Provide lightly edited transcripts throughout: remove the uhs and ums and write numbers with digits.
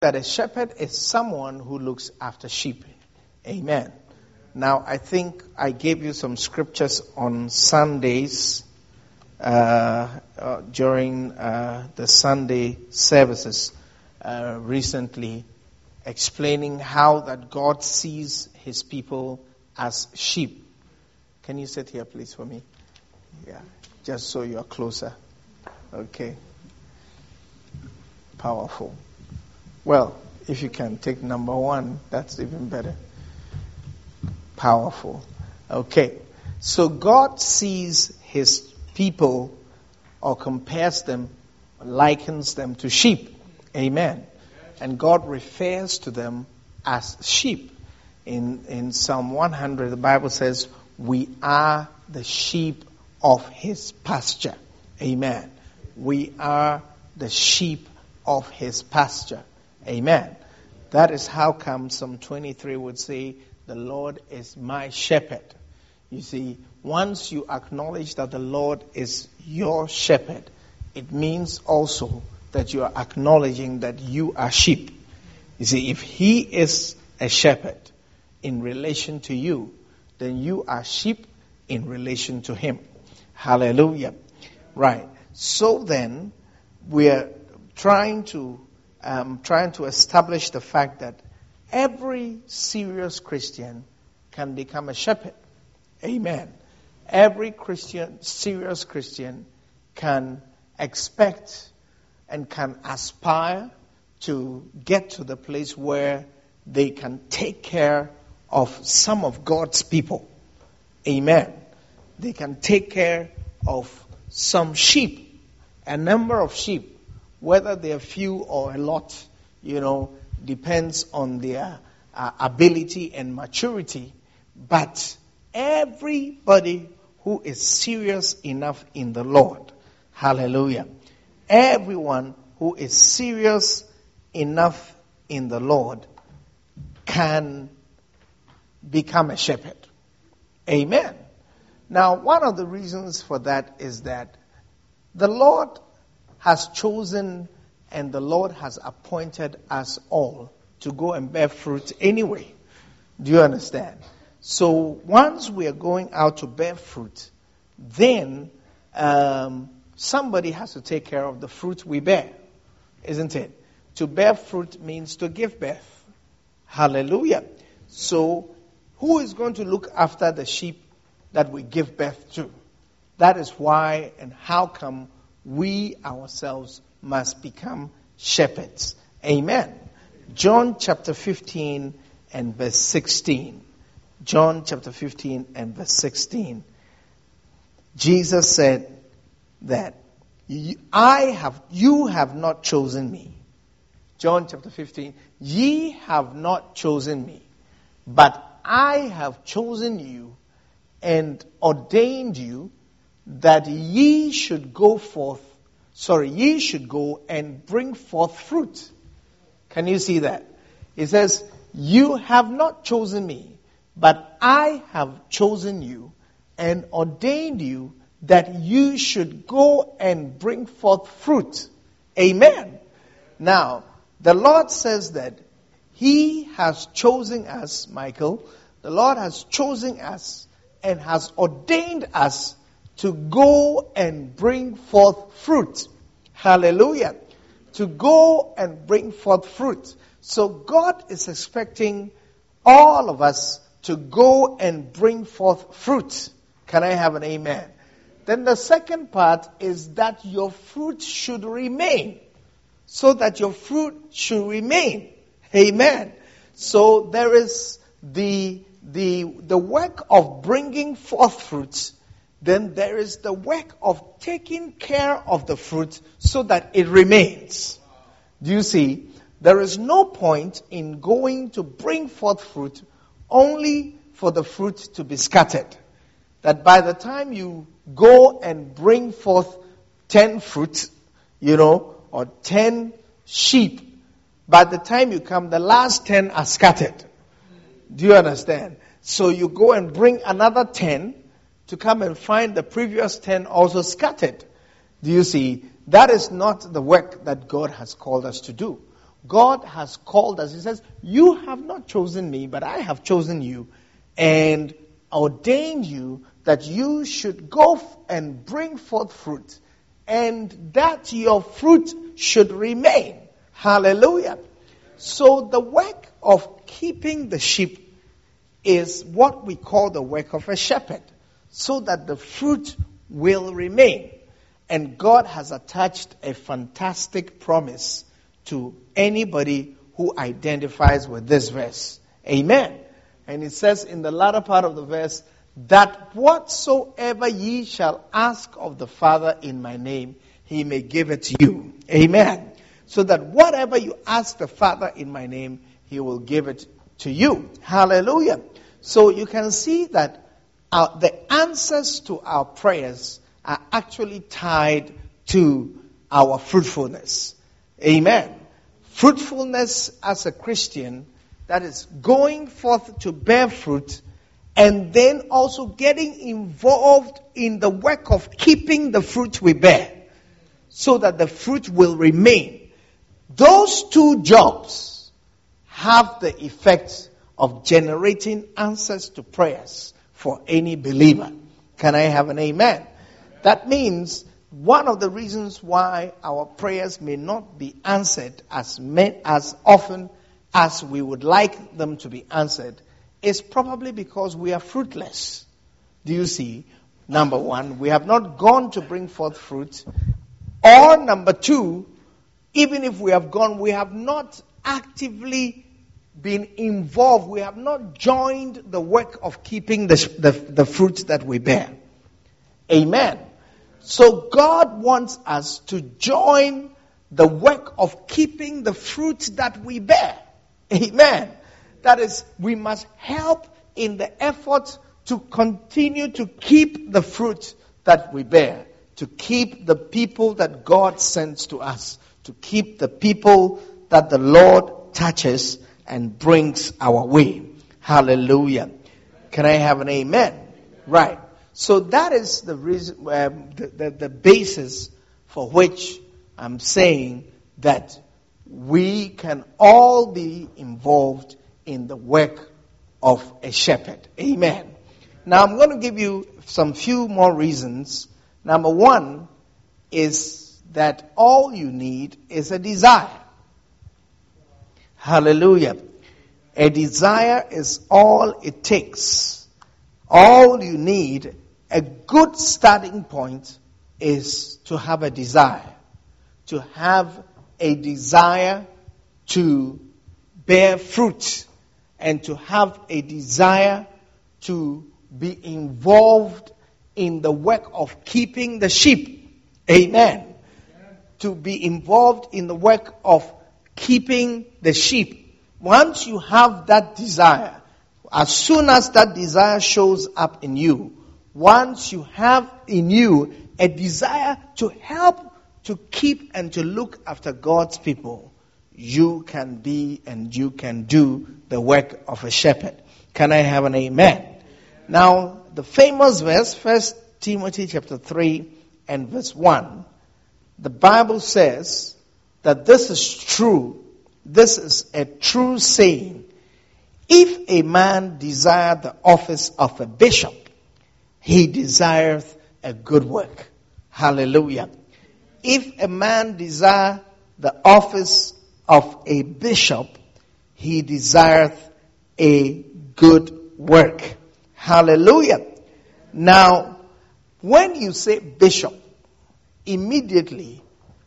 that a shepherd is someone who looks after sheep. Amen. Now, I think I gave you some scriptures on Sundays during the Sunday services recently, explaining how that God sees his people as sheep. Can you sit here, please, for me? Yeah, just so you're closer. Okay. Powerful. Well, if you can take number 1, that's even better. Powerful. Okay. So God sees his people or compares them, likens them to sheep. Amen. And God refers to them as sheep. In Psalm 100, the Bible says, we are the sheep of his pasture. Amen. We are the sheep of his pasture. Amen. That is how come Psalm 23 would say, the Lord is my shepherd. You see, once you acknowledge that the Lord is your shepherd, it means also that you are acknowledging that you are sheep. You see, if he is a shepherd in relation to you, then you are sheep in relation to him. Hallelujah. Right. So then, we are trying to establish the fact that every serious Christian can become a shepherd. Amen. Every serious Christian can expect and can aspire to get to the place where they can take care of some of God's people. Amen. They can take care of some sheep, a number of sheep. Whether they're few or a lot, depends on their ability and maturity. But everybody who is serious enough in the Lord, hallelujah, everyone who is serious enough in the Lord can become a shepherd. Amen. Now, one of the reasons for that is that the Lord has chosen and the Lord has appointed us all to go and bear fruit anyway. Do you understand? So once we are going out to bear fruit, then somebody has to take care of the fruit we bear, isn't it? To bear fruit means to give birth. Hallelujah. So who is going to look after the sheep that we give birth to? That is why and how come we ourselves must become shepherds. Amen. John chapter 15 and verse 16. John chapter 15 and verse 16. Jesus said that you have not chosen me. John chapter 15. Ye have not chosen me, but I have chosen you and ordained you that ye should go and bring forth fruit. Can you see that? It says, you have not chosen me, but I have chosen you and ordained you that you should go and bring forth fruit. Amen. Now, the Lord says that he has chosen us, Michael. The Lord has chosen us and has ordained us to go and bring forth fruit. Hallelujah. To go and bring forth fruit. So God is expecting all of us to go and bring forth fruit. Can I have an amen? Then the second part is that your fruit should remain. So that your fruit should remain. Amen. So there is the work of bringing forth fruit. Then there is the work of taking care of the fruit so that it remains. Do you see? There is no point in going to bring forth fruit only for the fruit to be scattered. That by the time you go and bring forth 10 fruit, or 10 sheep, by the time you come, the last 10 are scattered. Do you understand? So you go and bring another 10 to come and find the previous 10 also scattered. Do you see? That is not the work that God has called us to do. God has called us. He says, you have not chosen me, but I have chosen you and ordained you that you should go and bring forth fruit, and that your fruit should remain. Hallelujah. So the work of keeping the sheep is what we call the work of a shepherd, so that the fruit will remain. And God has attached a fantastic promise to anybody who identifies with this verse. Amen. And it says in the latter part of the verse, that whatsoever ye shall ask of the Father in my name, he may give it to you. Amen. So that whatever you ask the Father in my name, he will give it to you. Hallelujah. So you can see that the answers to our prayers are actually tied to our fruitfulness. Amen. Fruitfulness as a Christian, that is going forth to bear fruit, and then also getting involved in the work of keeping the fruit we bear, so that the fruit will remain. Those two jobs have the effect of generating answers to prayers for any believer. Can I have an amen? That means one of the reasons why our prayers may not be answered as often as we would like them to be answered is probably because we are fruitless. Do you see? Number one, we have not gone to bring forth fruit. Or number two, even if we have gone, we have not actively been involved. We have not joined the work of keeping the fruit that we bear. Amen. So God wants us to join the work of keeping the fruit that we bear. Amen. That is, we must help in the effort to continue to keep the fruit that we bear, to keep the people that God sends to us, to keep the people that the Lord touches and brings our way. Hallelujah. Can I have an amen? Right. So that is the reason, the basis for which I'm saying that we can all be involved in the work of a shepherd. Amen. Now I'm going to give you some few more reasons. Number one is that all you need is a desire. Hallelujah. A desire is all it takes. All you need, a good starting point, is to have a desire. To have a desire to bear fruit, and to have a desire to be involved in the work of keeping the sheep. Amen. To be involved in the work of keeping the sheep. Once you have that desire, as soon as that desire shows up in you, once you have in you a desire to help to keep and to look after God's people, you can be and you can do the work of a shepherd. Can I have an amen? Now, the famous verse, 1 Timothy chapter 3 and verse 1, the Bible says that this is true. This is a true saying. If a man desire the office of a bishop, he desireth a good work. Hallelujah. If a man desire the office of a bishop, he desireth a good work. Hallelujah. Now, when you say bishop, immediately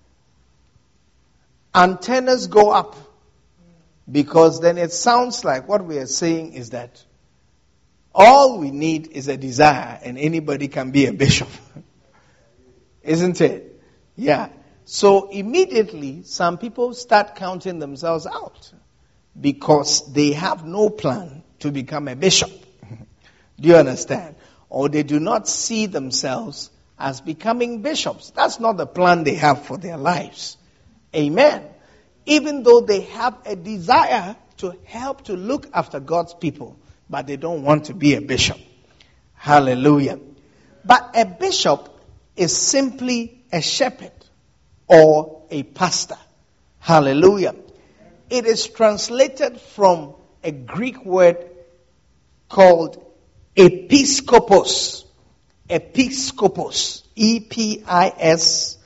antennas go up, because then it sounds like what we are saying is that all we need is a desire and anybody can be a bishop. Isn't it? Yeah. So immediately some people start counting themselves out because they have no plan to become a bishop. Do you understand? Or they do not see themselves as becoming bishops. That's not the plan they have for their lives. Amen. Even though they have a desire to help to look after God's people, but they don't want to be a bishop. Hallelujah. But a bishop is simply a shepherd or a pastor. Hallelujah. it is translated from a Greek word called episkopos. Episkopos. Episkopos.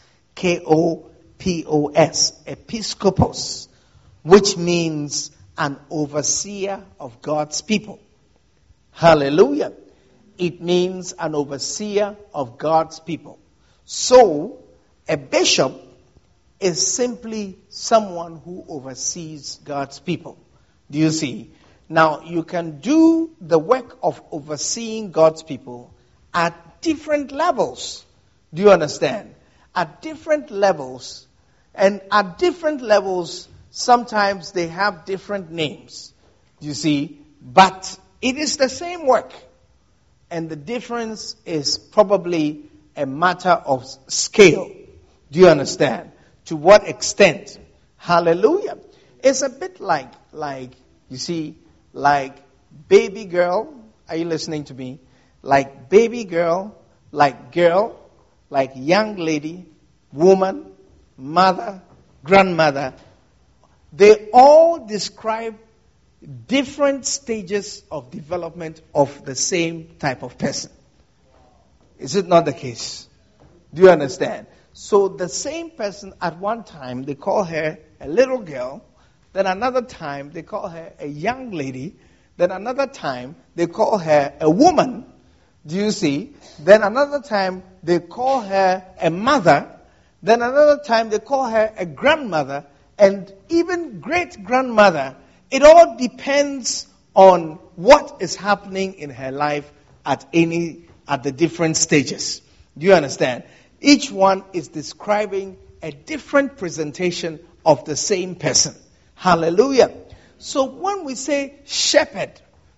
Episkopos. Which means an overseer of God's people. Hallelujah. It means an overseer of God's people. So, a bishop is simply someone who oversees God's people. Do you see? Now, you can do the work of overseeing God's people at different levels. Do you understand? At different levels. And at different levels, sometimes they have different names. Do you see? But it is the same work. And the difference is probably a matter of scale. Do you understand? To what extent? Hallelujah. It's a bit like, you see, like baby girl. Are you listening to me? Like baby girl, like young lady, woman, mother, grandmother. They all describe different stages of development of the same type of person. Is it not the case? Do you understand? So the same person at one time, they call her a little girl. Then another time, they call her a young lady. Then another time, they call her a woman. Do you see? Then another time, they call her a mother. Then another time, they call her a grandmother. And even great-grandmother. It all depends on what is happening in her life at the different stages. Do you understand? Each one is describing a different presentation of the same person. Hallelujah. So when we say shepherd,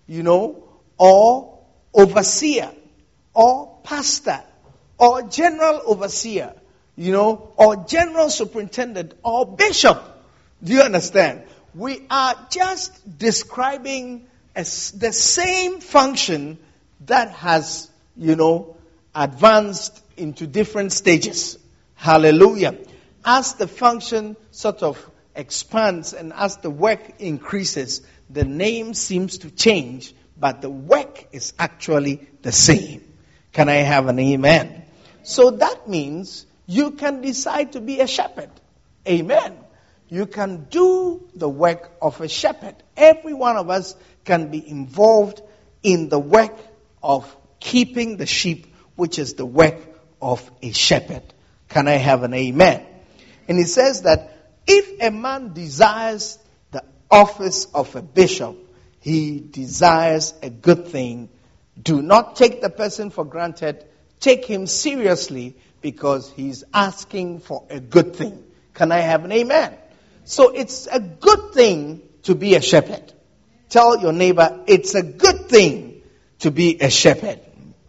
or overseer, or pastor, or general overseer, or general superintendent, or bishop, do you understand? We are just describing the same function that has, advanced into different stages. Hallelujah. As the function sort of expands and as the work increases, the name seems to change, but the work is actually the same. Can I have an amen? So that means you can decide to be a shepherd. Amen. You can do the work of a shepherd. Every one of us can be involved in the work of keeping the sheep, which is the work of a shepherd. Can I have an amen? And he says that if a man desires the office of a bishop, he desires a good thing. Do not take the person for granted. Take him seriously because he's asking for a good thing. Can I have an amen? So it's a good thing to be a shepherd. Tell your neighbor, it's a good thing to be a shepherd.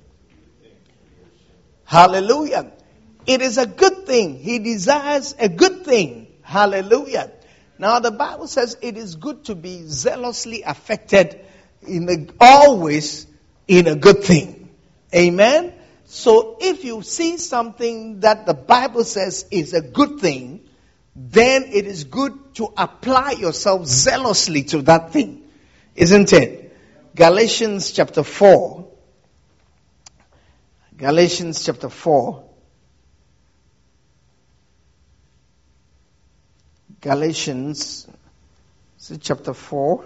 Hallelujah. It is a good thing. He desires a good thing. Hallelujah. Now the Bible says it is good to be zealously affected always in a good thing. Amen. So if you see something that the Bible says is a good thing, then it is good to apply yourself zealously to that thing. Isn't it? Galatians chapter 4. Galatians chapter 4. Galatians chapter 4.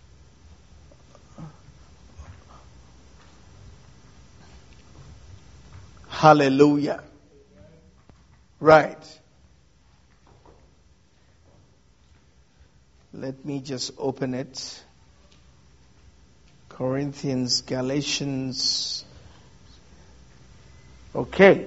Hallelujah. Right. Let me just open it. Corinthians, Galatians. Okay.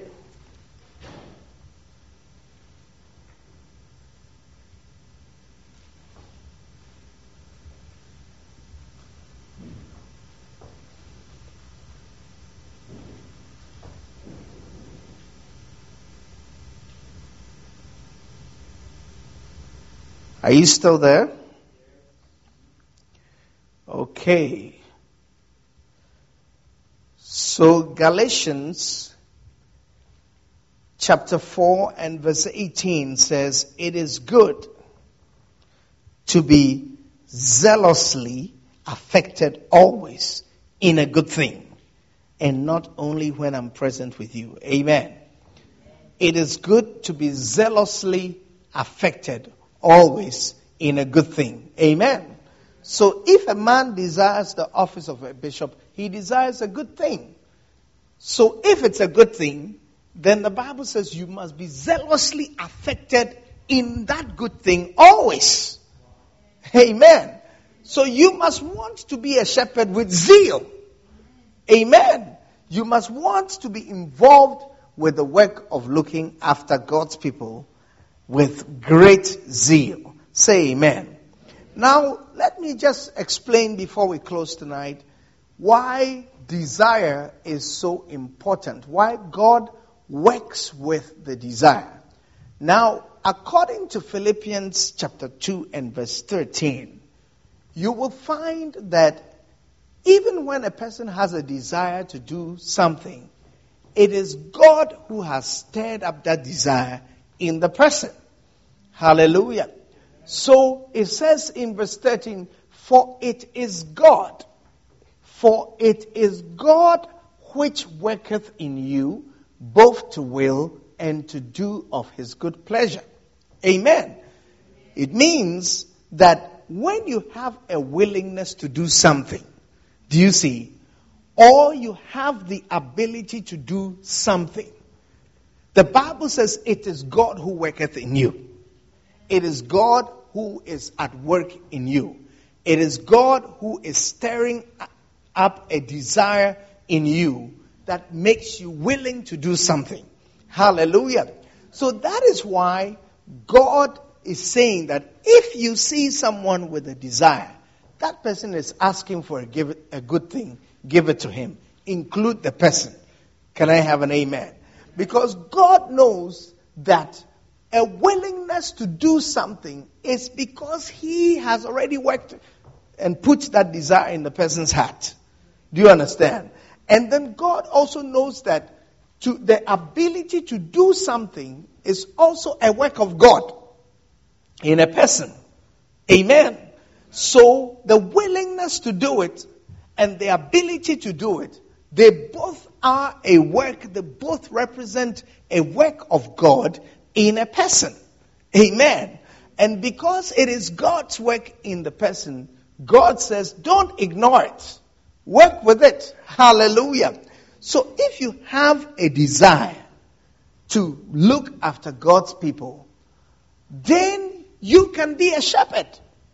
Are you still there? Okay. So Galatians chapter 4 and verse 18 says, it is good to be zealously affected always in a good thing, and not only when I'm present with you. Amen. It is good to be zealously affected always in a good thing. Amen. So if a man desires the office of a bishop, he desires a good thing. So if it's a good thing, then the Bible says you must be zealously affected in that good thing always. Amen. So you must want to be a shepherd with zeal. Amen. You must want to be involved with the work of looking after God's people with great zeal. Say amen. Now, let me just explain before we close tonight why desire is so important. Why God works with the desire. Now, according to Philippians chapter 2 and verse 13, you will find that even when a person has a desire to do something, it is God who has stirred up that desire in the person. Hallelujah. So it says in verse 13, for it is God which worketh in you both to will and to do of his good pleasure. Amen. It means that when you have a willingness to do something, do you see? Or you have the ability to do something. The Bible says it is God who worketh in you. It is God who is at work in you. It is God who is stirring up a desire in you that makes you willing to do something. Hallelujah. So that is why God is saying that if you see someone with a desire, that person is asking for a good thing, give it to him. Include the person. Can I have an amen? Because God knows that a willingness to do something is because he has already worked and put that desire in the person's heart. Do you understand? And then God also knows that the ability to do something is also a work of God in a person. Amen. So the willingness to do it and the ability to do it, they both are a work, they both represent a work of God in a person. Amen. And because it is God's work in the person, God says, don't ignore it. Work with it. Hallelujah. So if you have a desire to look after God's people, then you can be a shepherd.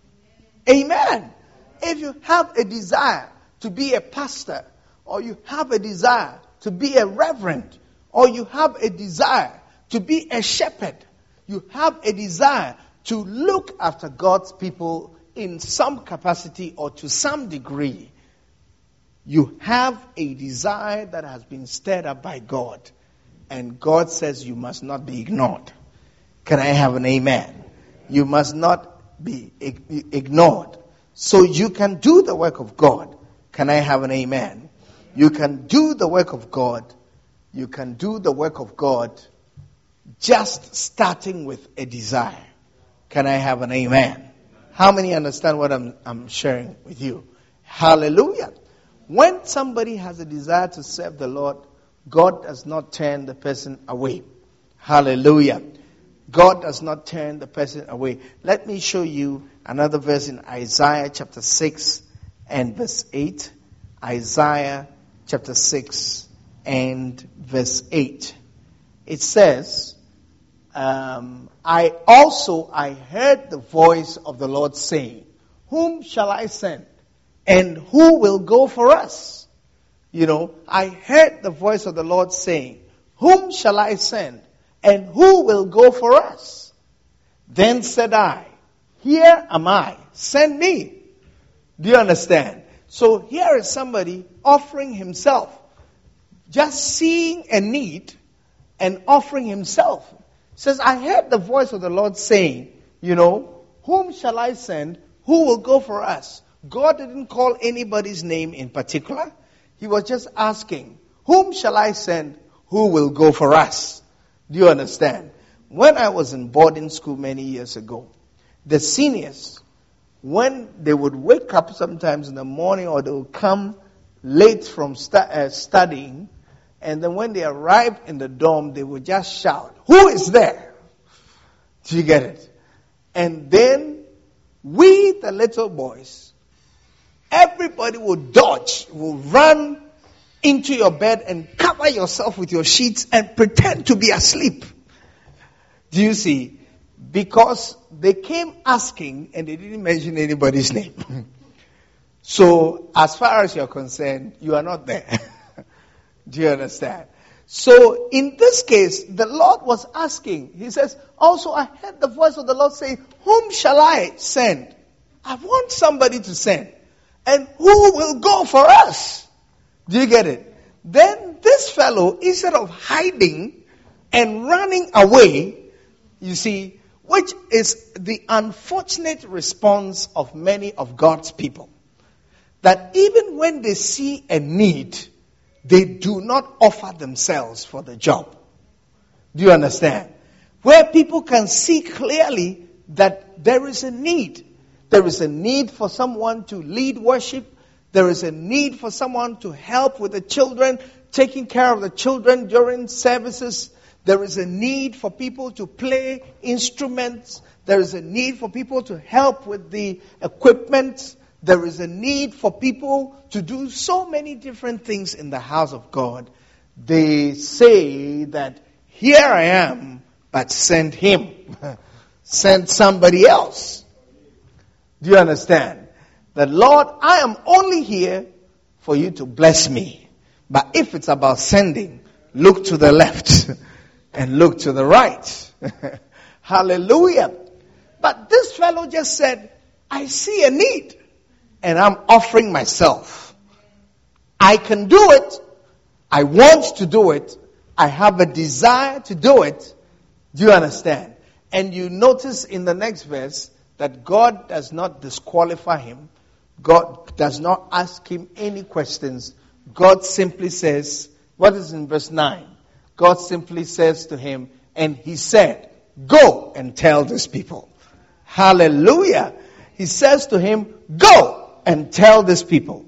Amen. If you have a desire to be a pastor, or you have a desire to be a reverend, or you have a desire to be a shepherd, you have a desire to look after God's people in some capacity or to some degree, you have a desire that has been stirred up by God. And God says you must not be ignored. Can I have an amen? You must not be ignored. So you can do the work of God. Can I have an amen? You can do the work of God. You can do the work of God just starting with a desire. Can I have an amen? How many understand what I'm sharing with you? Hallelujah. When somebody has a desire to serve the Lord, God does not turn the person away. Hallelujah. God does not turn the person away. Let me show you another verse in Isaiah chapter 6 and verse 8. Isaiah chapter 6 and verse 8. It says, I heard the voice of the Lord saying, whom shall I send? And who will go for us? I heard the voice of the Lord saying, whom shall I send? And who will go for us? Then said I, here am I, send me. Do you understand? So here is somebody offering himself, just seeing a need and offering himself. Says, I heard the voice of the Lord saying, whom shall I send? Who will go for us? God didn't call anybody's name in particular. He was just asking, whom shall I send? Who will go for us? Do you understand? When I was in boarding school many years ago, the seniors when they would wake up sometimes in the morning, or they would come late from studying, and then when they arrived in the dorm, they would just shout, "Who is there?" Do you get it? And then we, the little boys, everybody would dodge, will run into your bed and cover yourself with your sheets and pretend to be asleep. Do you see? Because they came asking and they didn't mention anybody's name. So, as far as you're concerned, you are not there. Do you understand? So, in this case, the Lord was asking. He says, also I heard the voice of the Lord saying, "Whom shall I send?" I want somebody to send. And who will go for us? Do you get it? Then this fellow, instead of hiding and running away, you see, which is the unfortunate response of many of God's people, that even when they see a need, they do not offer themselves for the job. Do you understand? Where people can see clearly that there is a need. There is a need for someone to lead worship. There is a need for someone to help with the children, taking care of the children during services. There is a need for people to play instruments. There is a need for people to help with the equipment. There is a need for people to do so many different things in the house of God. They say that, "Here I am, but send him." Send somebody else. Do you understand? That, "Lord, I am only here for you to bless me. But if it's about sending, look to the left and look to the right." Hallelujah. But this fellow just said, "I see a need and I'm offering myself. I can do it. I want to do it. I have a desire to do it." Do you understand? And you notice in the next verse that God does not disqualify him. God does not ask him any questions. God simply says, what is in verse 9? God simply says to him, and he said, "Go and tell these people." Hallelujah. He says to him, "Go and tell these people."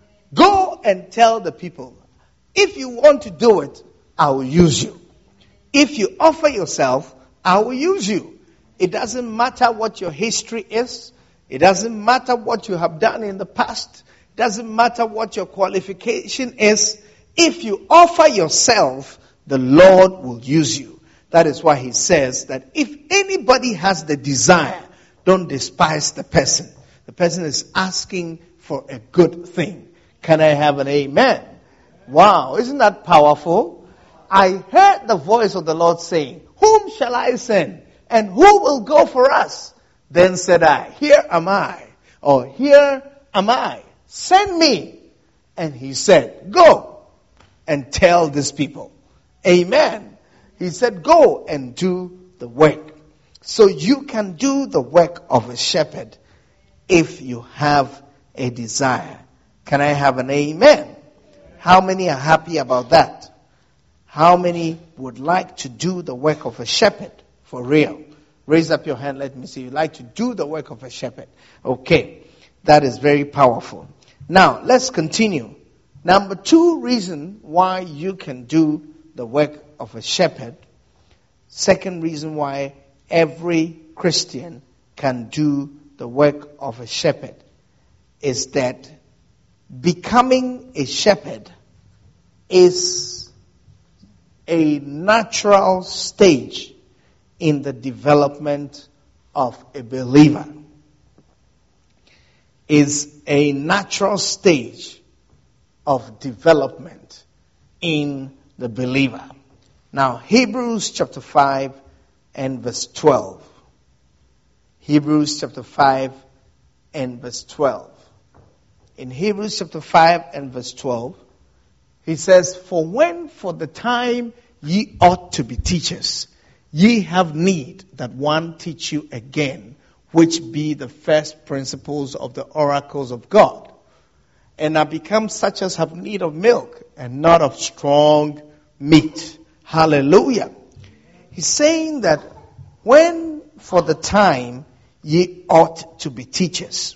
Go and tell the people. If you want to do it, I will use you. If you offer yourself, I will use you. It doesn't matter what your history is. It doesn't matter what you have done in the past. It doesn't matter what your qualification is. If you offer yourself, the Lord will use you. That is why he says that if anybody has the desire, don't despise the person. The person is asking for a good thing. Can I have an amen? Wow, isn't that powerful? I heard the voice of the Lord saying, "Whom shall I send? And who will go for us?" Then said I, "Here am I," or "Here am I. Send me." And he said, "Go and tell these people." Amen. He said, "Go and do the work." So you can do the work of a shepherd if you have a desire. Can I have an amen? How many are happy about that? How many would like to do the work of a shepherd for real? Raise up your hand, let me see. You like to do the work of a shepherd. Okay, that is very powerful. Now, let's continue. Number 2 reason why you can do the work of a shepherd. Second reason why every Christian can do the work of a shepherd is that becoming a shepherd is a natural stage in the development of a believer. Is a natural stage of development in the believer. Now, Hebrews chapter 5 and verse 12. Hebrews chapter 5 and verse 12. In Hebrews chapter 5 and verse 12, he says, "For when for the time ye ought to be teachers, ye have need that one teach you again, which be the first principles of the oracles of God, and are become such as have need of milk, and not of strong meat." Hallelujah. He's saying that when for the time ye ought to be teachers.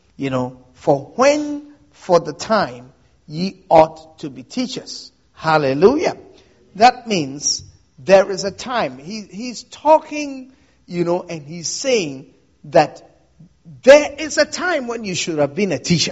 For the time, ye ought to be teachers. Hallelujah. That means there is a time. He's talking, and he's saying that there is a time when you should have been a teacher.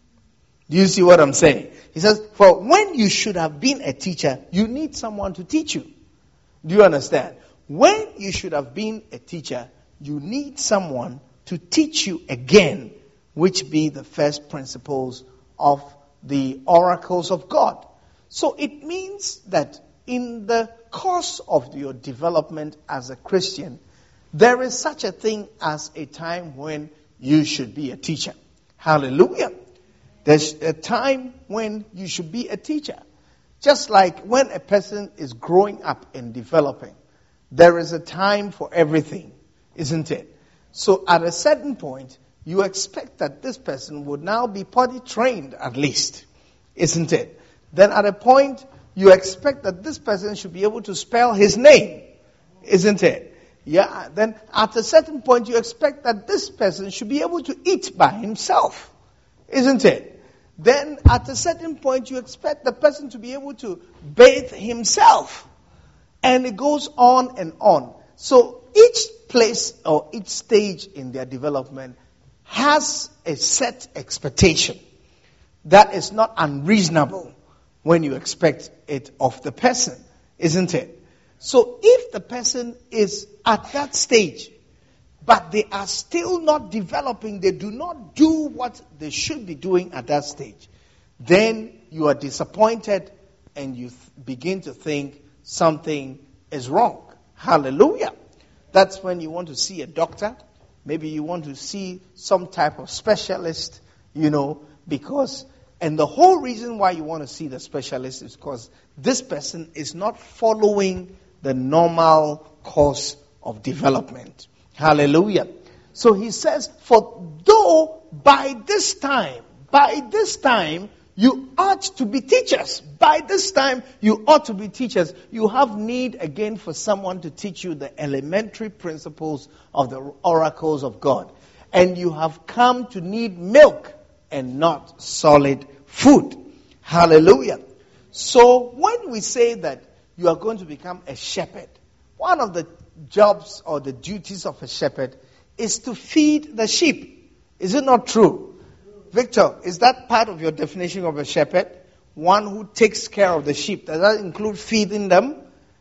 Do you see what I'm saying? He says, for when you should have been a teacher, you need someone to teach you. Do you understand? When you should have been a teacher, you need someone to teach you again, which be the first principles of the oracles of God. So it means that in the course of your development as a Christian, there is such a thing as a time when you should be a teacher. Hallelujah. There's a time when you should be a teacher. Just like when a person is growing up and developing, there is a time for everything, isn't it? So at a certain point, you expect that this person would now be potty trained at least, isn't it? Then at a point, you expect that this person should be able to spell his name, isn't it? Yeah. Then at a certain point, you expect that this person should be able to eat by himself, isn't it? Then at a certain point, you expect the person to be able to bathe himself. And it goes on and on. So each place or each stage in their development has a set expectation that is not unreasonable when you expect it of the person, isn't it? So if the person is at that stage, but they are still not developing, they do not do what they should be doing at that stage, then you are disappointed and you begin to think something is wrong. Hallelujah. That's when you want to see a doctor. Maybe you want to see some type of specialist, because, and the whole reason why you want to see the specialist is because this person is not following the normal course of development. Hallelujah. So he says, for though by this time, you ought to be teachers. By this time, you ought to be teachers. You have need again for someone to teach you the elementary principles of the oracles of God. And you have come to need milk and not solid food. Hallelujah. So when we say that you are going to become a shepherd, one of the jobs or the duties of a shepherd is to feed the sheep. Is it not true? Victor, is that part of your definition of a shepherd? One who takes care of the sheep. Does that include feeding them?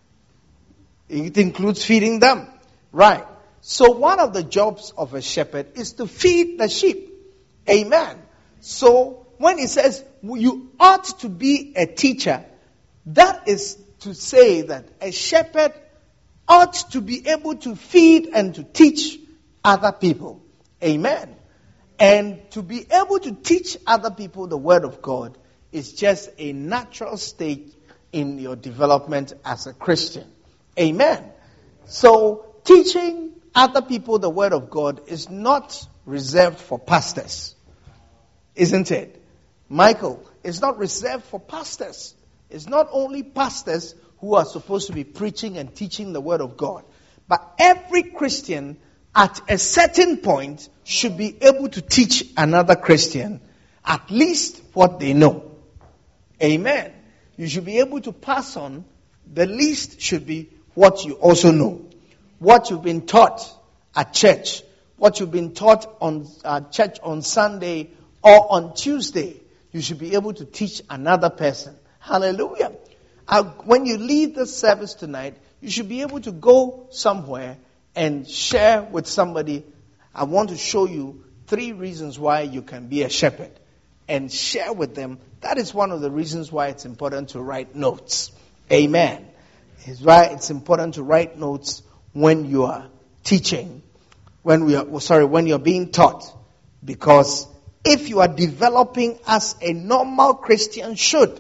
It includes feeding them. Right. So one of the jobs of a shepherd is to feed the sheep. Amen. So when he says you ought to be a teacher, that is to say that a shepherd ought to be able to feed and to teach other people. Amen. And to be able to teach other people the Word of God is just a natural stage in your development as a Christian. Amen. So teaching other people the Word of God is not reserved for pastors. Isn't it? Michael, it's not reserved for pastors. It's not only pastors who are supposed to be preaching and teaching the Word of God. But every Christian at a certain point should be able to teach another Christian at least what they know. Amen. You should be able to pass on, the least should be what you also know. What you've been taught at church, what you've been taught on church on Sunday or on Tuesday, you should be able to teach another person. Hallelujah. When you leave the service tonight, you should be able to go somewhere and share with somebody. I want to show you 3 reasons why you can be a shepherd. And share with them. That is one of the reasons why it's important to write notes. Amen. It's why it's important to write notes when you are teaching. When you're being taught. Because if you are developing as a normal Christian should,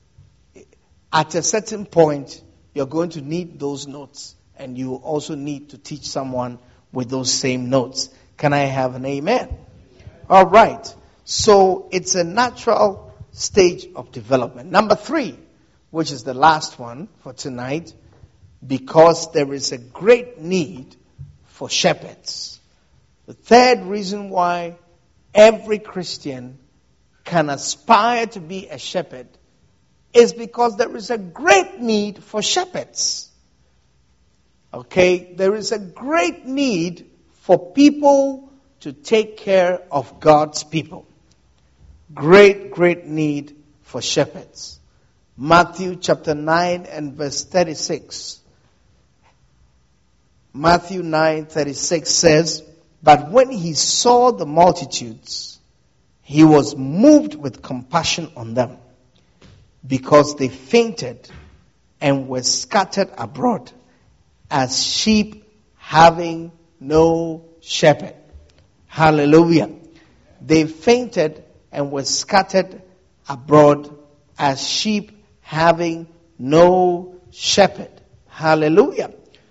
at a certain point, you're going to need those notes. And you also need to teach someone with those same notes. Can I have an amen? All right. So it's a natural stage of development. Number 3, which is the last one for tonight, because there is a great need for shepherds. The third reason why every Christian can aspire to be a shepherd is because there is a great need for shepherds. Okay? There is a great need for people to take care of God's people. Great need for shepherds. Matthew chapter 9 and verse 36. Matthew 9:36 says, "But when he saw the multitudes, he was moved with compassion on them, because they fainted and were scattered abroad as sheep having no shepherd." Hallelujah. They fainted and were scattered abroad as sheep having no shepherd. Hallelujah.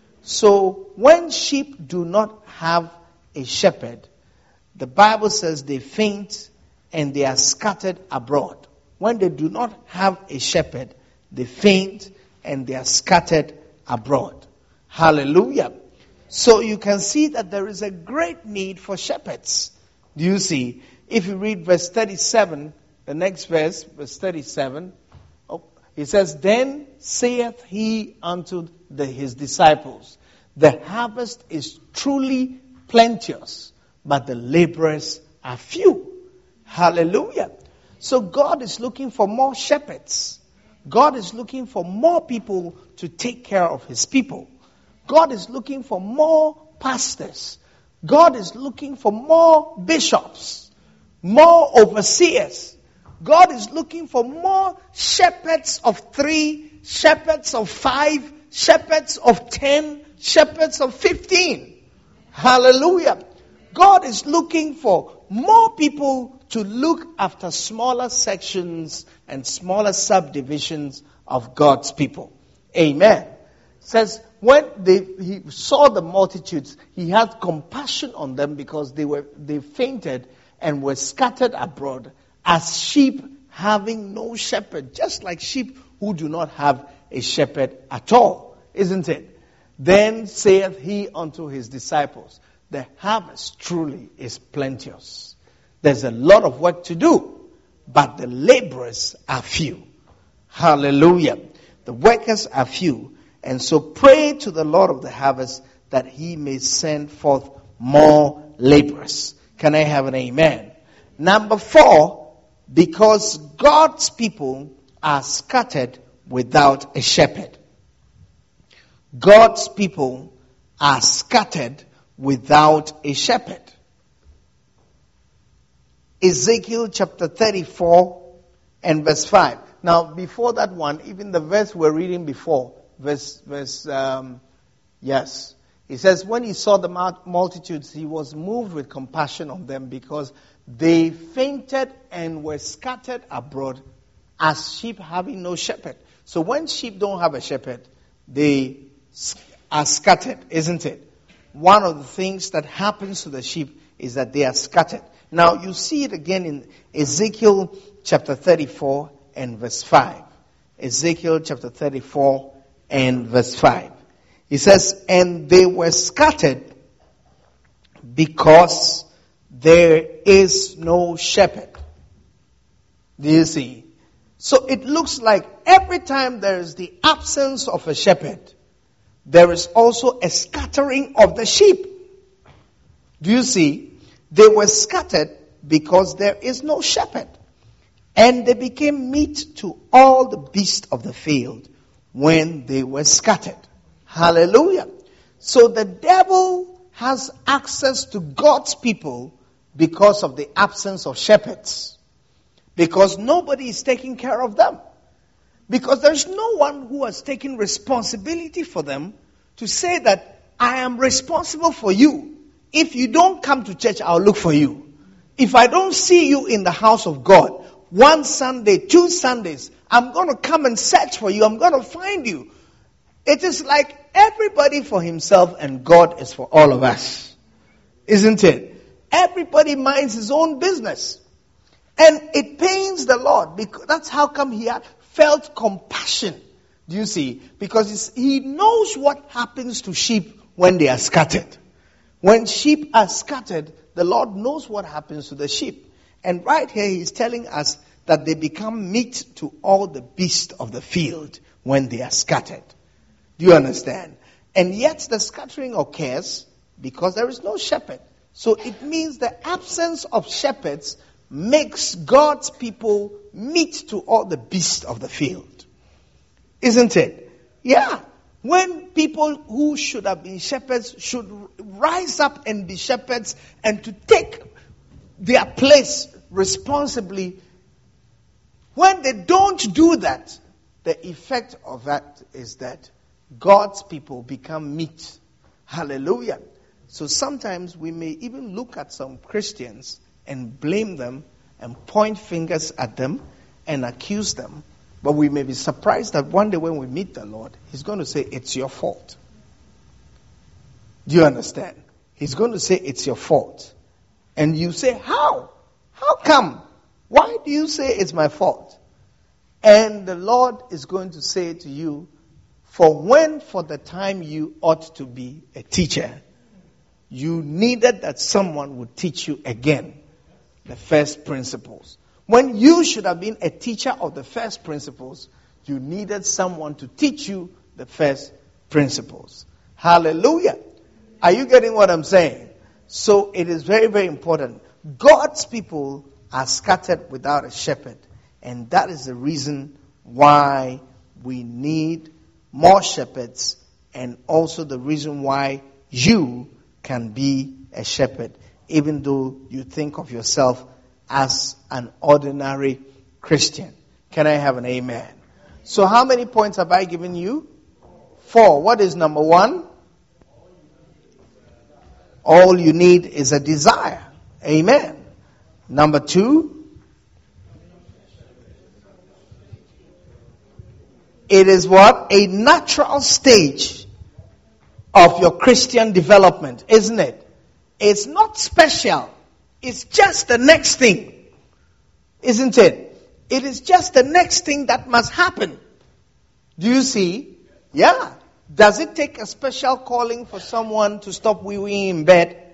So when sheep do not have a shepherd, the Bible says they faint and they are scattered abroad. When they do not have a shepherd, they faint and they are scattered abroad. Hallelujah. So you can see that there is a great need for shepherds. Do you see? If you read verse 37, the next verse, verse 37, it says, "Then saith he unto his disciples, The harvest is truly plenteous, but the laborers are few." Hallelujah. So God is looking for more shepherds. God is looking for more people to take care of his people. God is looking for more pastors. God is looking for more bishops, more overseers. God is looking for more shepherds of 3, shepherds of 5, shepherds of 10, shepherds of 15. Hallelujah. God is looking for more people to look after smaller sections and smaller subdivisions of God's people. Amen. It says, when he saw the multitudes, he had compassion on them because they fainted and were scattered abroad as sheep having no shepherd. Just like sheep who do not have a shepherd at all. Isn't it? Then saith he unto his disciples, "The harvest truly is plenteous. There's a lot of work to do, but the laborers are few." Hallelujah. The workers are few. And so pray to the Lord of the harvest that he may send forth more laborers. Can I have an amen? Number 4, because God's people are scattered without a shepherd. God's people are scattered without a shepherd. Ezekiel chapter 34 and verse 5. Now, before that one, even the verse we're reading before, yes. It says, when he saw the multitudes, he was moved with compassion on them because they fainted and were scattered abroad as sheep having no shepherd. So when sheep don't have a shepherd, they are scattered, isn't it? One of the things that happens to the sheep is that they are scattered. Now you see it again in Ezekiel chapter 34 and verse 5. Ezekiel chapter 34 and verse 5. It says, "And they were scattered because there is no shepherd." Do you see? So it looks like every time there is the absence of a shepherd, there is also a scattering of the sheep. Do you see? They were scattered because there is no shepherd. And they became meat to all the beasts of the field when they were scattered. Hallelujah. So the devil has access to God's people because of the absence of shepherds. Because nobody is taking care of them. Because there's no one who has taken responsibility for them to say that I am responsible for you. If you don't come to church, I'll look for you. If I don't see you in the house of God, 1 Sunday, 2 Sundays, I'm going to come and search for you. I'm going to find you. It is like everybody for himself and God is for all of us. Isn't it? Everybody minds his own business. And it pains the Lord because that's how come he had felt compassion. Do you see? Because he knows what happens to sheep when they are scattered. When sheep are scattered, the Lord knows what happens to the sheep. And right here he's telling us that they become meat to all the beasts of the field when they are scattered. Do you understand? And yet the scattering occurs because there is no shepherd. So it means the absence of shepherds makes God's people meat to all the beasts of the field. Isn't it? Yeah. When people who should have been shepherds should rise up and be shepherds and to take their place responsibly, when they don't do that, the effect of that is that God's people become meat. Hallelujah. So sometimes we may even look at some Christians and blame them and point fingers at them and accuse them. But we may be surprised that one day when we meet the Lord, He's going to say, it's your fault. Do you understand? He's going to say, it's your fault. And you say, how? How come? Why do you say it's my fault? And the Lord is going to say to you, for the time you ought to be a teacher, you needed that someone would teach you again the first principles. When you should have been a teacher of the first principles, you needed someone to teach you the first principles. Hallelujah. Are you getting what I'm saying? So it is very, very important. God's people are scattered without a shepherd. And that is the reason why we need more shepherds, and also the reason why you can be a shepherd, even though you think of yourself as an ordinary Christian. Can I have an amen? So how many points have I given you? 4. What is number 1? All you need is a desire. Amen. Number 2, it is what? A natural stage of your Christian development, isn't it? It's not special. It's just the next thing. Isn't it? It is just the next thing that must happen. Do you see? Yeah. Does it take a special calling for someone to stop wee-weeing in bed?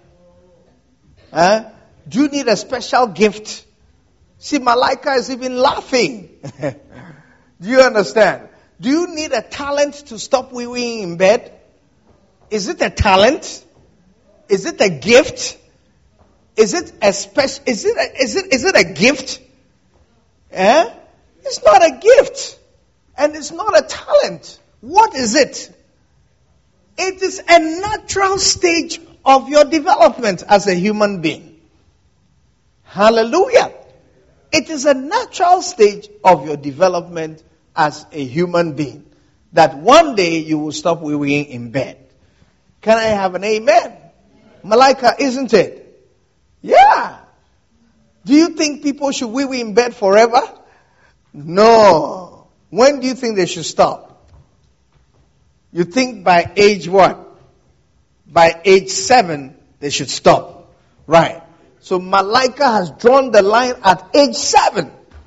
Do you need a special gift? See, Malaika is even laughing. Do you understand? Do you need a talent to stop wee-weeing in bed? Is it a talent? Is it a gift? Is it a special? Is it a gift? It's not a gift, and it's not a talent. What is it? It is a natural stage of your development as a human being. Hallelujah! It is a natural stage of your development as a human being, that one day you will stop wee-weeing in bed. Can I have an amen? Malaika, isn't it? Yeah. Do you think people should wee-wee in bed forever? No. When do you think they should stop? You think by age what? By age 7, they should stop. Right. So Malaika has drawn the line at age 7.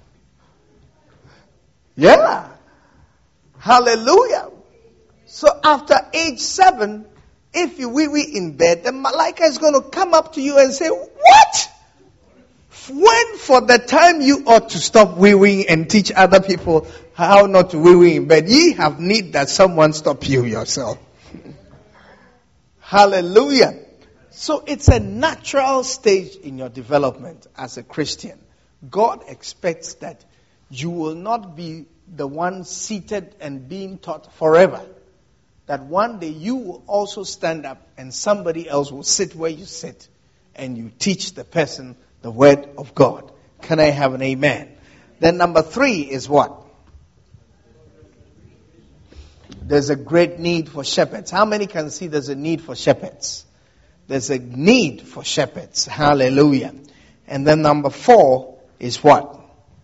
Yeah. Hallelujah. So after age 7, if you wee-wee in bed, the Malaika is going to come up to you and say, what? When for the time you ought to stop wee-weeing and teach other people how not to wee-wee in bed, ye have need that someone stop you yourself. Hallelujah. So it's a natural stage in your development as a Christian. God expects that you will not be the one seated and being taught forever. That one day you will also stand up and somebody else will sit where you sit and you teach the person the word of God. Can I have an amen? Then number 3 is what? There's a great need for shepherds. How many can see there's a need for shepherds? There's a need for shepherds. Hallelujah. And then number 4 is what?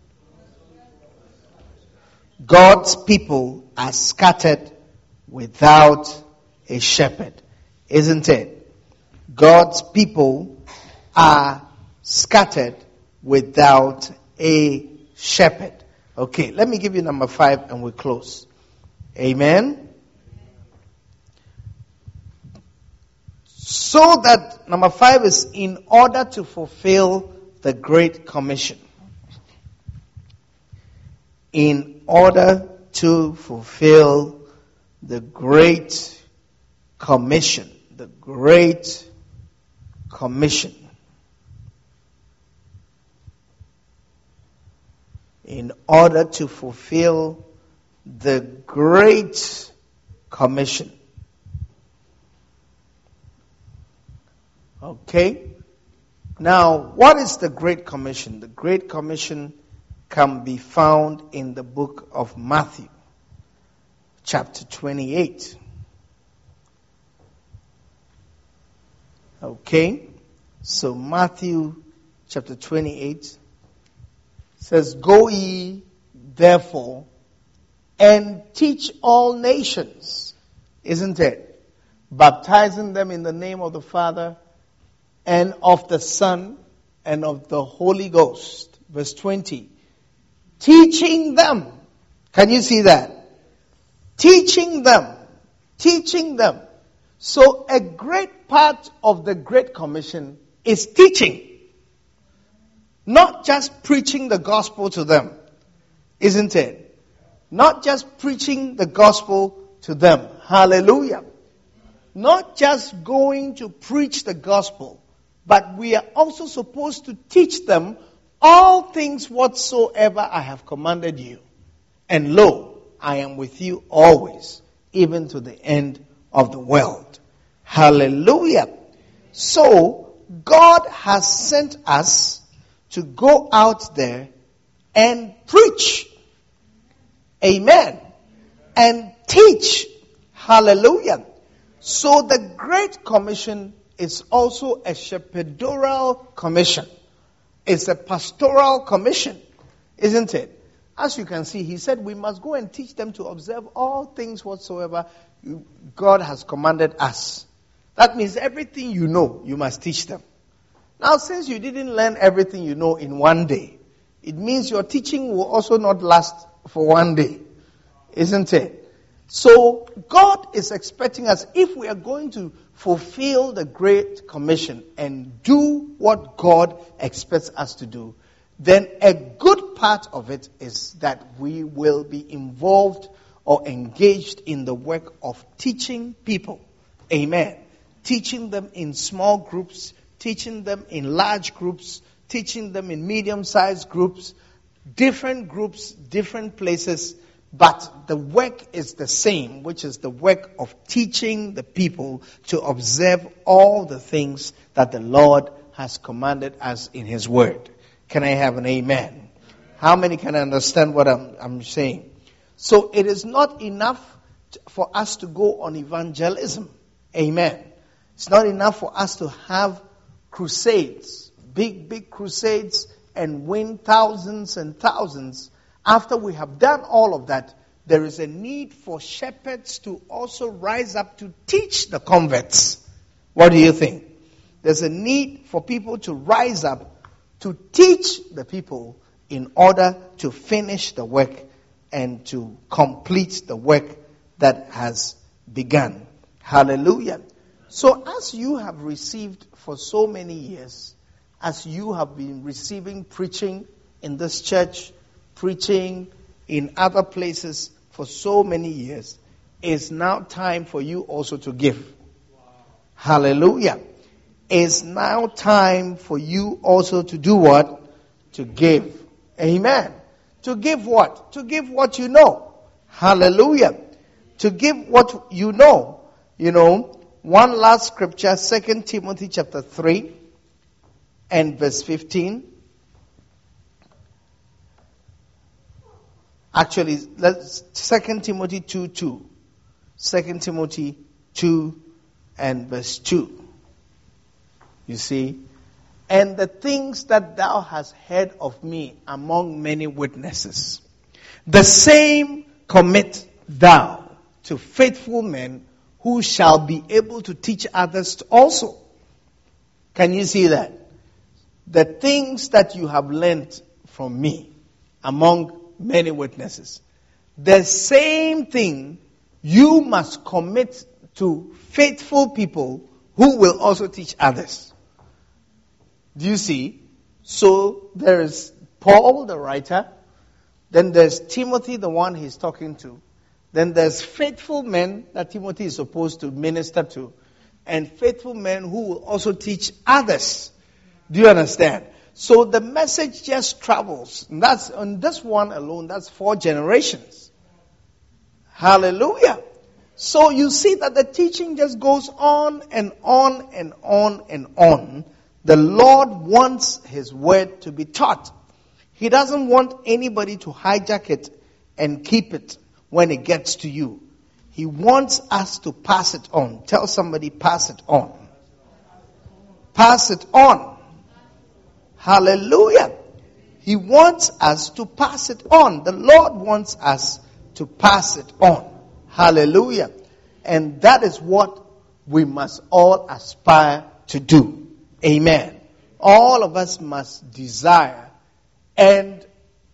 God's people are scattered without a shepherd. Isn't it? God's people are scattered without a shepherd. Okay, let me give you number 5 and we'll close. Amen. So that, number 5 is in order to fulfill the Great Commission. In order to fulfill the Great Commission. The Great Commission. In order to fulfill the Great Commission. Okay? Now, what is the Great Commission? The Great Commission can be found in the book of Matthew, chapter 28. Okay? So Matthew chapter 28 says, "Go ye therefore and teach all nations," isn't it? "Baptizing them in the name of the Father and of the Son and of the Holy Ghost." Verse 20. Teaching them. Can you see that? Teaching them. Teaching them. So a great part of the Great Commission is teaching. Not just preaching the gospel to them. Isn't it? Not just preaching the gospel to them. Hallelujah. Not just going to preach the gospel, but we are also supposed to teach them all things whatsoever I have commanded you. And lo, I am with you always, even to the end of the world. Hallelujah. So, God has sent us to go out there and preach. Amen. And teach. Hallelujah. So the Great Commission is also a shepherdorial commission. It's a pastoral commission, isn't it? As you can see, he said we must go and teach them to observe all things whatsoever God has commanded us. That means everything you know, you must teach them. Now, since you didn't learn everything you know in one day, it means your teaching will also not last for one day, isn't it? So, God is expecting us, if we are going to fulfill the Great Commission and do what God expects us to do, then a good part of it is that we will be involved or engaged in the work of teaching people. Amen. Teaching them in small groups, teaching them in large groups, teaching them in medium-sized groups, different places. But the work is the same, which is the work of teaching the people to observe all the things that the Lord has commanded us in His Word. Can I have an amen? How many can understand what I'm saying? So it is not enough for us to go on evangelism. Amen. It's not enough for us to have crusades, big crusades, and win thousands and thousands. After we have done all of that, there is a need for shepherds to also rise up to teach the converts. What do you think? There's a need for people to rise up to teach the people in order to finish the work and to complete the work that has begun. Hallelujah. So as you have received for so many years, as you have been receiving preaching in this church, preaching in other places for so many years, it's now time for you also to give. Wow. Hallelujah. It's now time for you also to do what? To give. Amen. To give what? To give what you know. Hallelujah. To give what you know. You know, one last scripture, 2 Timothy chapter 3 and verse 15. Actually, let's 2 Timothy 2:2. 2 Timothy 2 and verse 2. You see? And the things that thou hast heard of me among many witnesses, the same commit thou to faithful men who shall be able to teach others also. Can you see that? The things that you have learned from me among many witnesses, the same thing you must commit to faithful people who will also teach others. Do you see? So there is Paul, the writer. Then there's Timothy, the one he's talking to. Then there's faithful men that Timothy is supposed to minister to. And faithful men who will also teach others. Do you understand? So the message just travels. And that's on this one alone, that's 4 generations. Hallelujah. So you see that the teaching just goes on and on and on and on. The Lord wants His word to be taught. He doesn't want anybody to hijack it and keep it when it gets to you. He wants us to pass it on. Tell somebody, pass it on. Pass it on. Hallelujah. He wants us to pass it on. The Lord wants us to pass it on. Hallelujah. And that is what we must all aspire to do. Amen. All of us must desire and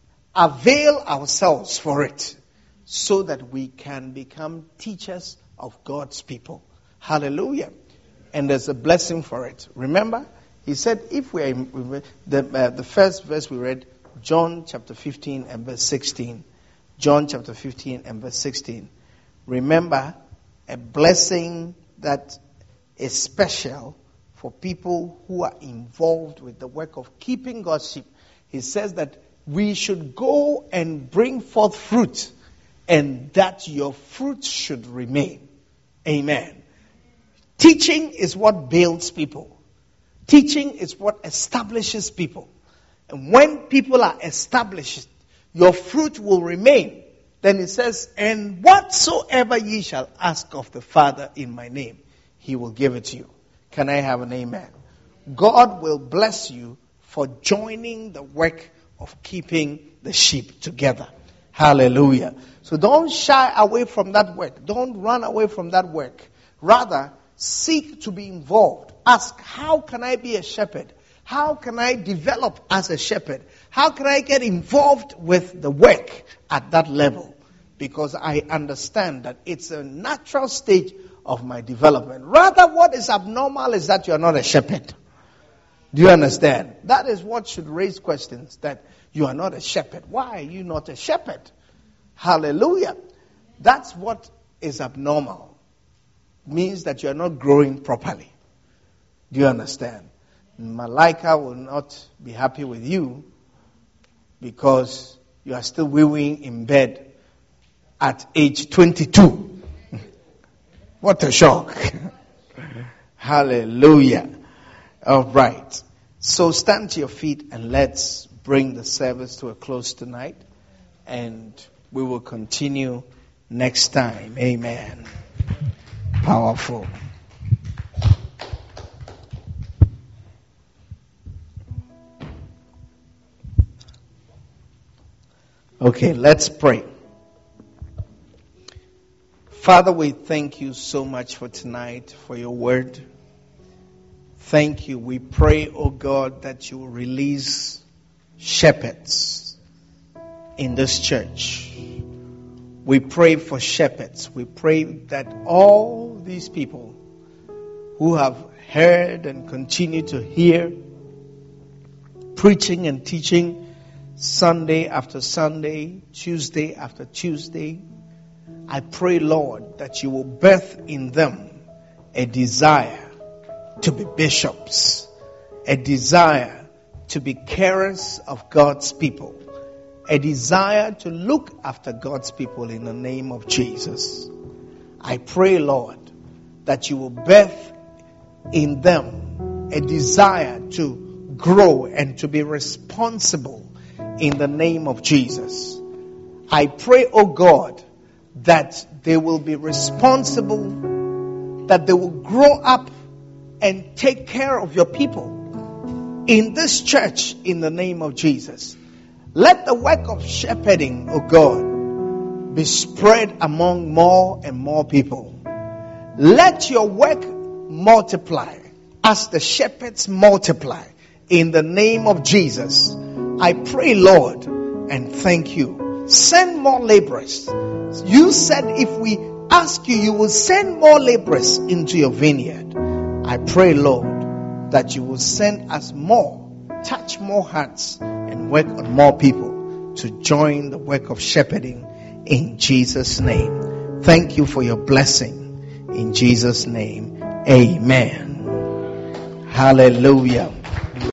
avail ourselves for it so that we can become teachers of God's people. Hallelujah. And there's a blessing for it. Remember, he said, if we are, the first verse we read, John chapter 15 and verse 16. John chapter 15 and verse 16. Remember, a blessing that is special for people who are involved with the work of keeping God's sheep. He says that we should go and bring forth fruit, and that your fruit should remain. Amen. Teaching is what builds people. Teaching is what establishes people. And when people are established, your fruit will remain. Then it says, and whatsoever ye shall ask of the Father in my name, He will give it to you. Can I have an amen? God will bless you for joining the work of keeping the sheep together. Hallelujah. So don't shy away from that work. Don't run away from that work. Rather, seek to be involved. Ask, how can I be a shepherd? How can I develop as a shepherd? How can I get involved with the work at that level? Because I understand that it's a natural stage of my development. Rather, what is abnormal is that you are not a shepherd. Do you understand? That is what should raise questions, that you are not a shepherd. Why are you not a shepherd? Hallelujah. That's what is abnormal. Means that you are not growing properly. Do you understand? Malaika will not be happy with you because you are still wee-weeing in bed at age 22. What a shock. Hallelujah. All right. So stand to your feet and let's bring the service to a close tonight. And we will continue next time. Amen. Powerful. Okay, let's pray. Father, we thank you so much for tonight, for your word. Thank you. We pray, oh God, that you will release shepherds in this church. We pray for shepherds. We pray that all these people who have heard and continue to hear, preaching and teaching Sunday after Sunday, Tuesday after Tuesday, I pray, Lord, that you will birth in them a desire to be bishops, a desire to be carers of God's people, a desire to look after God's people in the name of Jesus. I pray, Lord, that you will birth in them a desire to grow and to be responsible in the name of Jesus. I pray, oh God, that they will be responsible, that they will grow up and take care of your people in this church in the name of Jesus. Let the work of shepherding, oh God, be spread among more and more people. Let your work multiply as the shepherds multiply in the name of Jesus. I pray, Lord, and thank you. Send more laborers. You said if we ask you, you will send more laborers into your vineyard. I pray, Lord, that you will send us more, touch more hearts, and work on more people to join the work of shepherding in Jesus' name. Thank you for your blessing in Jesus' name. Amen. Hallelujah.